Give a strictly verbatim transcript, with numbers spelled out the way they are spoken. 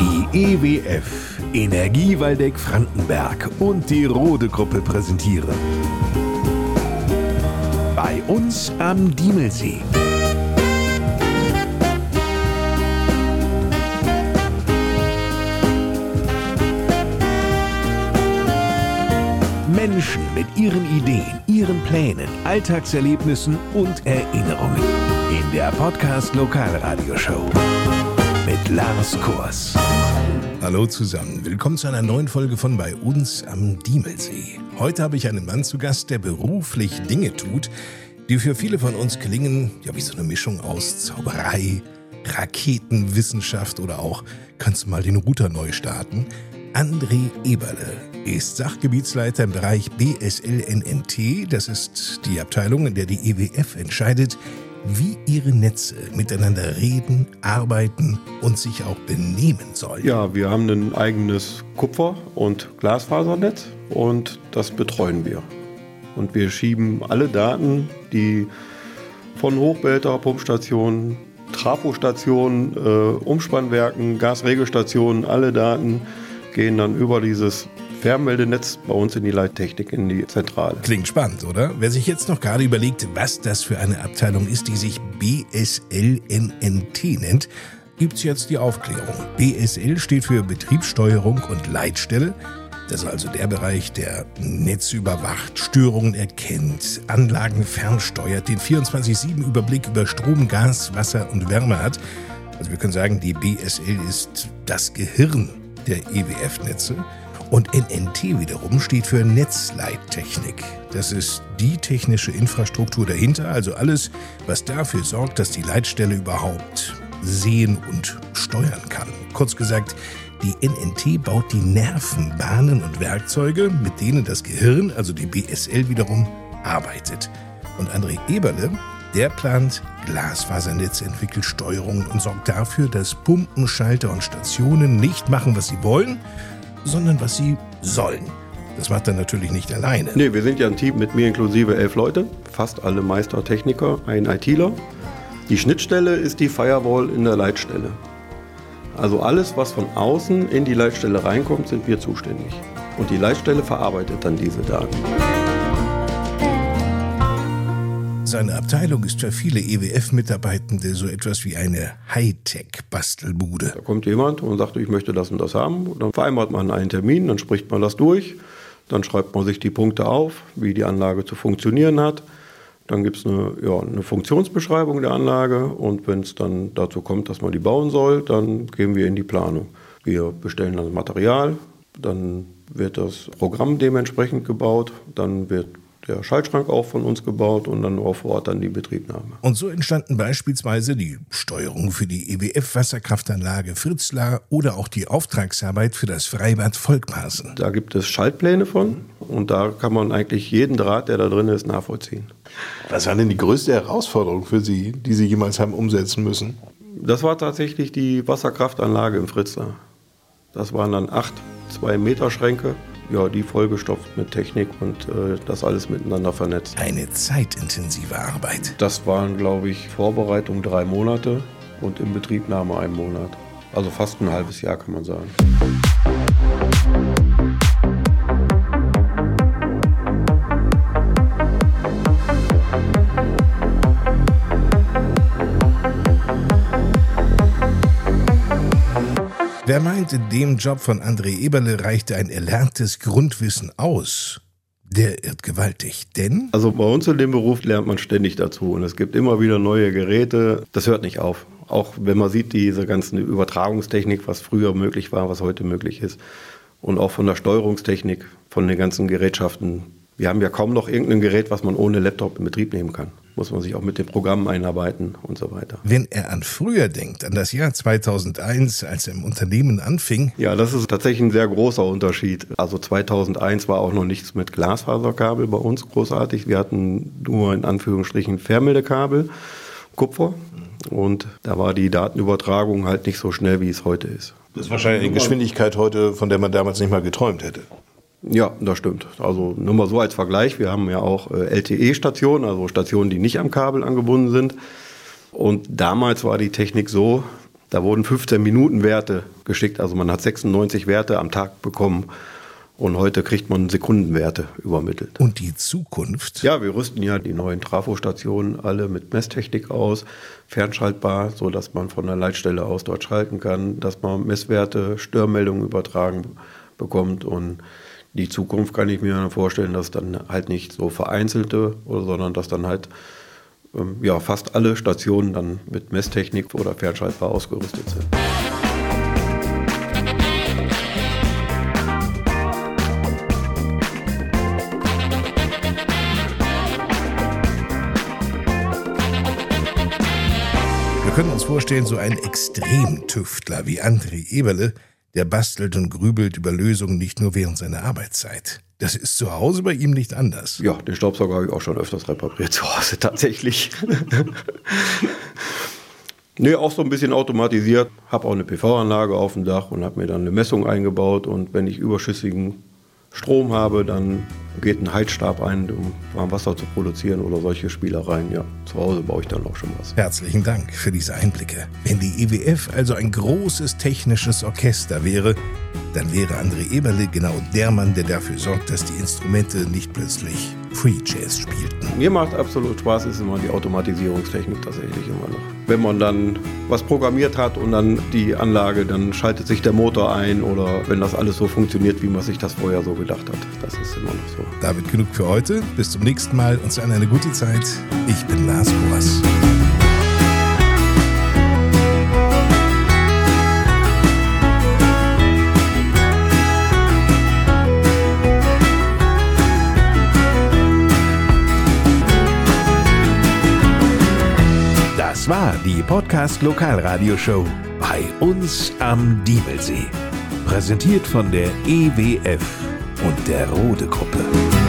Die E W F, Energie Waldeck-Frankenberg und die Rode-Gruppe präsentieren. Bei uns am Diemelsee. Menschen mit ihren Ideen, ihren Plänen, Alltagserlebnissen und Erinnerungen. In der Podcast Lokalradioshow mit Lars Kors. Hallo zusammen, willkommen zu einer neuen Folge von Bei uns am Diemelsee. Heute habe ich einen Mann zu Gast, der beruflich Dinge tut, die für viele von uns klingen, ja, wie so eine Mischung aus Zauberei, Raketenwissenschaft oder auch, kannst du mal den Router neu starten? André Eberle ist Sachgebietsleiter im Bereich B S L N N T. Das ist die Abteilung, in der die E W F entscheidet, wie ihre Netze miteinander reden, arbeiten und sich auch benehmen sollen. Ja, wir haben ein eigenes Kupfer- und Glasfasernetz und das betreuen wir. Und wir schieben alle Daten, die von Hochbehälter, Pumpstationen, Trafostationen, äh, Umspannwerken, Gasregelstationen, alle Daten gehen dann über dieses Fernmeldenetz bei uns in die Leittechnik, in die Zentrale. Klingt spannend, oder? Wer sich jetzt noch gerade überlegt, was das für eine Abteilung ist, die sich B S L N N T nennt, gibt's jetzt die Aufklärung. B S L steht für Betriebssteuerung und Leitstelle. Das ist also der Bereich, der Netze überwacht, Störungen erkennt, Anlagen fernsteuert, den vierundzwanzig sieben Überblick über Strom, Gas, Wasser und Wärme hat. Also wir können sagen, die B S L ist das Gehirn der E W F-Netze. Und N N T wiederum steht für Netzleittechnik. Das ist die technische Infrastruktur dahinter, also alles, was dafür sorgt, dass die Leitstelle überhaupt sehen und steuern kann. Kurz gesagt, die N N T baut die Nerven, Bahnen und Werkzeuge, mit denen das Gehirn, also die B S L wiederum, arbeitet. Und André Eberle, der plant Glasfasernetze, entwickelt Steuerungen und sorgt dafür, dass Pumpen, Schalter und Stationen nicht machen, was sie wollen, sondern was sie sollen. Das macht er natürlich nicht alleine. Nee, wir sind ja ein Team mit mir inklusive elf Leute, fast alle Meister, Techniker, ein ITler. Die Schnittstelle ist die Firewall in der Leitstelle. Also alles, was von außen in die Leitstelle reinkommt, sind wir zuständig. Und die Leitstelle verarbeitet dann diese Daten. Seine Abteilung ist für viele E W F-Mitarbeitende so etwas wie eine Hightech-Bastelbude. Da kommt jemand und sagt, ich möchte das und das haben. Und dann vereinbart man einen Termin, dann spricht man das durch. Dann schreibt man sich die Punkte auf, wie die Anlage zu funktionieren hat. Dann gibt es eine, ja, eine Funktionsbeschreibung der Anlage. Und wenn es dann dazu kommt, dass man die bauen soll, dann gehen wir in die Planung. Wir bestellen dann das Material, dann wird das Programm dementsprechend gebaut, dann wird der Schaltschrank auch von uns gebaut und dann auch vor Ort dann die Betriebnahme. Und so entstanden beispielsweise die Steuerung für die E W F-Wasserkraftanlage Fritzlar oder auch die Auftragsarbeit für das Freibad Volkmarsen. Da gibt es Schaltpläne von und da kann man eigentlich jeden Draht, der da drin ist, nachvollziehen. Was war denn die größte Herausforderung für Sie, die Sie jemals haben umsetzen müssen? Das war tatsächlich die Wasserkraftanlage im Fritzlar. Das waren dann acht zwei-Meter-Schränke. Ja, die vollgestopft mit Technik und äh, das alles miteinander vernetzt. Eine zeitintensive Arbeit. Das waren, glaube ich, Vorbereitung drei Monate und Inbetriebnahme ein Monat. Also fast ein halbes Jahr, kann man sagen. Wer meint, in dem Job von André Eberle reichte ein erlerntes Grundwissen aus, der irrt gewaltig, denn... Also bei uns in dem Beruf lernt man ständig dazu und es gibt immer wieder neue Geräte. Das hört nicht auf. Auch wenn man sieht, diese ganzen Übertragungstechnik, was früher möglich war, was heute möglich ist. Und auch von der Steuerungstechnik, von den ganzen Gerätschaften. Wir haben ja kaum noch irgendein Gerät, was man ohne Laptop in Betrieb nehmen kann. Muss man sich auch mit den Programmen einarbeiten und so weiter. Wenn er an früher denkt, an das Jahr zweitausendeins, als er im Unternehmen anfing. Ja, das ist tatsächlich ein sehr großer Unterschied. Also zweitausendeins war auch noch nichts mit Glasfaserkabel bei uns großartig. Wir hatten nur in Anführungsstrichen Fernmeldekabel, Kupfer. Und da war die Datenübertragung halt nicht so schnell, wie es heute ist. Das ist wahrscheinlich eine Geschwindigkeit heute, von der man damals nicht mal geträumt hätte. Ja, das stimmt. Also nur mal so als Vergleich, wir haben ja auch äh, L T E-Stationen, also Stationen, die nicht am Kabel angebunden sind. Und damals war die Technik so, Da wurden fünfzehn Minuten Werte geschickt, also man hat sechsundneunzig Werte am Tag bekommen. Und heute kriegt man Sekundenwerte übermittelt. Und die Zukunft? Ja, wir rüsten ja die neuen Trafostationen alle mit Messtechnik aus, fernschaltbar, sodass man von der Leitstelle aus dort schalten kann, dass man Messwerte, Störmeldungen übertragen bekommt. Und die Zukunft kann ich mir vorstellen, dass dann halt nicht so vereinzelte, sondern dass dann halt ähm, ja, fast alle Stationen dann mit Messtechnik oder fernschaltbar ausgerüstet sind. Wir können uns vorstellen, so ein Extremtüftler wie André Eberle, der bastelt und grübelt über Lösungen nicht nur während seiner Arbeitszeit. Das ist zu Hause bei ihm nicht anders. Ja, den Staubsauger habe ich auch schon öfters repariert zu Hause tatsächlich. Nee, auch so ein bisschen automatisiert. Habe auch eine P V-Anlage auf dem Dach und habe mir dann eine Messung eingebaut. Und wenn ich überschüssigen Strom habe, dann geht ein Heizstab ein, um warm Wasser zu produzieren oder solche Spielereien. Ja, zu Hause baue ich dann auch schon was. Herzlichen Dank für diese Einblicke. Wenn die E W F also ein großes technisches Orchester wäre, dann wäre André Eberle genau der Mann, der dafür sorgt, dass die Instrumente nicht plötzlich Free Jazz spielten. Mir macht absolut Spaß, ist immer die Automatisierungstechnik tatsächlich immer noch. Wenn man dann was programmiert hat und dann die Anlage, dann schaltet sich der Motor ein oder wenn das alles so funktioniert, wie man sich das vorher so gedacht hat. Das ist immer noch so. Damit genug für heute. Bis zum nächsten Mal. Uns allen eine gute Zeit. Ich bin Lars Kors. Das war die Podcast Lokalradioshow bei uns am Diemelsee. Präsentiert von der E W F und der Rode Gruppe.